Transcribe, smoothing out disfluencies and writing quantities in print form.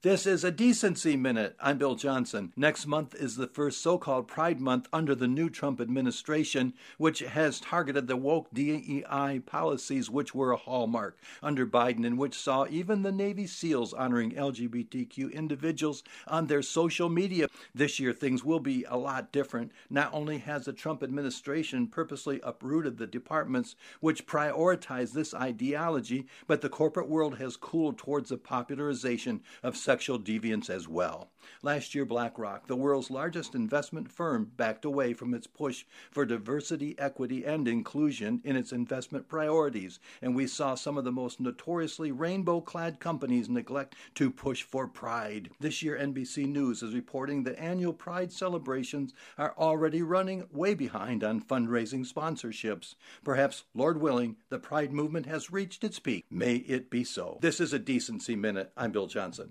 This is a Decency Minute. I'm Bill Johnson. Next month is the first so-called Pride Month under the new Trump administration, which has targeted the woke DEI policies which were a hallmark under Biden and which saw even the Navy SEALs honoring LGBTQ individuals on their social media. This year, things will be a lot different. Not only has the Trump administration purposely uprooted the departments which prioritize this ideology, but the corporate world has cooled towards the popularization of sexual deviance as well. Last year, BlackRock, the world's largest investment firm, backed away from its push for diversity, equity, and inclusion in its investment priorities, and we saw some of the most notoriously rainbow-clad companies neglect to push for pride. This year, NBC News is reporting that annual Pride celebrations are already running way behind on fundraising sponsorships. Perhaps, Lord willing, the Pride movement has reached its peak. May it be so. This is a Decency Minute. I'm Bill Johnson.